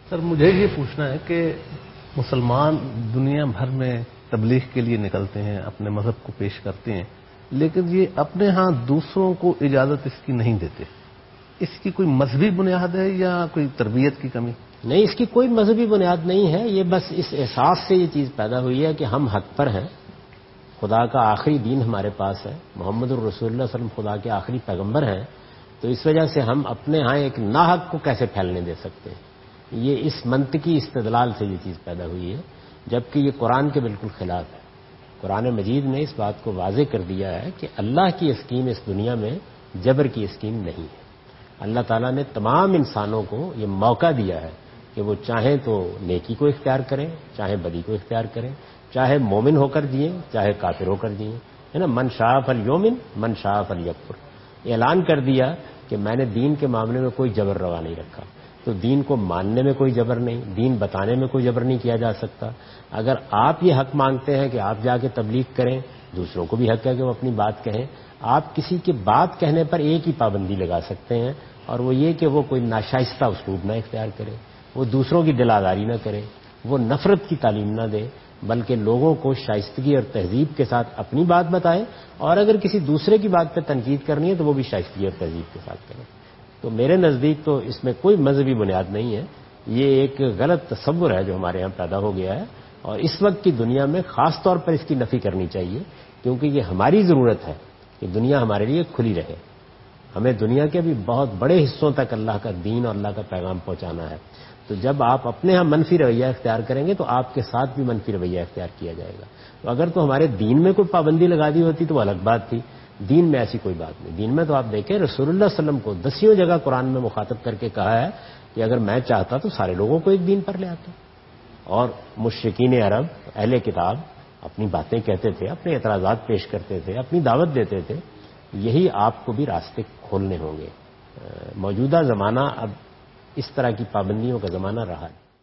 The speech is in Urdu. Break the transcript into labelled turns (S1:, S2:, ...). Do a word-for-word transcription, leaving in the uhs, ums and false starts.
S1: سر مجھے یہ پوچھنا ہے کہ مسلمان دنیا بھر میں تبلیغ کے لیے نکلتے ہیں، اپنے مذہب کو پیش کرتے ہیں، لیکن یہ اپنے ہاں دوسروں کو اجازت اس کی نہیں دیتے. اس کی کوئی مذہبی بنیاد ہے یا کوئی تربیت کی کمی؟
S2: نہیں، اس کی کوئی مذہبی بنیاد نہیں ہے. یہ بس اس احساس سے یہ چیز پیدا ہوئی ہے کہ ہم حق پر ہیں، خدا کا آخری دین ہمارے پاس ہے، محمد الرسول اللہ صلی اللہ علیہ وسلم خدا کے آخری پیغمبر ہیں، تو اس وجہ سے ہم اپنے ہاں ایک ناحق کو کیسے پھیلنے دے سکتے ہیں. یہ اس منطقی استدلال سے یہ چیز پیدا ہوئی ہے، جبکہ یہ قرآن کے بالکل خلاف ہے. قرآن مجید نے اس بات کو واضح کر دیا ہے کہ اللہ کی اسکیم اس دنیا میں جبر کی اسکیم نہیں ہے. اللہ تعالیٰ نے تمام انسانوں کو یہ موقع دیا ہے کہ وہ چاہیں تو نیکی کو اختیار کریں، چاہے بدی کو اختیار کریں، چاہے مومن ہو کر جئیں، چاہے کافر ہو کر جئیں، ہے نا. من شاء فلیؤمن من شاء فلیکفر. اعلان کر دیا کہ میں نے دین کے معاملے میں کوئی جبر روا نہیں رکھا. تو دین کو ماننے میں کوئی جبر نہیں، دین بتانے میں کوئی جبر نہیں کیا جا سکتا. اگر آپ یہ حق مانگتے ہیں کہ آپ جا کے تبلیغ کریں، دوسروں کو بھی حق ہے کہ وہ اپنی بات کہیں. آپ کسی کی بات کہنے پر ایک ہی پابندی لگا سکتے ہیں، اور وہ یہ کہ وہ کوئی ناشائستہ اسلوب نہ اختیار کرے، وہ دوسروں کی دل آزاری نہ کرے، وہ نفرت کی تعلیم نہ دے، بلکہ لوگوں کو شائستگی اور تہذیب کے ساتھ اپنی بات بتائے، اور اگر کسی دوسرے کی بات پہ تنقید کرنی ہے تو وہ بھی شائستگی اور تہذیب کے ساتھ کرے. تو میرے نزدیک تو اس میں کوئی مذہبی بنیاد نہیں ہے. یہ ایک غلط تصور ہے جو ہمارے یہاں پیدا ہو گیا ہے، اور اس وقت کی دنیا میں خاص طور پر اس کی نفی کرنی چاہیے، کیونکہ یہ ہماری ضرورت ہے کہ دنیا ہمارے لیے کھلی رہے. ہمیں دنیا کے بھی بہت بڑے حصوں تک اللہ کا دین اور اللہ کا پیغام پہنچانا ہے. تو جب آپ اپنے ہاں منفی رویہ اختیار کریں گے تو آپ کے ساتھ بھی منفی رویہ اختیار کیا جائے گا. تو اگر تو ہمارے دین میں کوئی پابندی لگا دی ہوتی تو وہ الگ بات تھی. دین میں ایسی کوئی بات نہیں. دین میں تو آپ دیکھیں رسول اللہ صلی اللہ علیہ وسلم کو دسیوں جگہ قرآن میں مخاطب کر کے کہا ہے کہ اگر میں چاہتا تو سارے لوگوں کو ایک دین پر لے آتا. اور مشرکین عرب اہل کتاب اپنی باتیں کہتے تھے، اپنے اعتراضات پیش کرتے تھے، اپنی دعوت دیتے تھے. یہی آپ کو بھی راستے کھولنے ہوں گے. موجودہ زمانہ اب اس طرح کی پابندیوں کا زمانہ رہا ہے.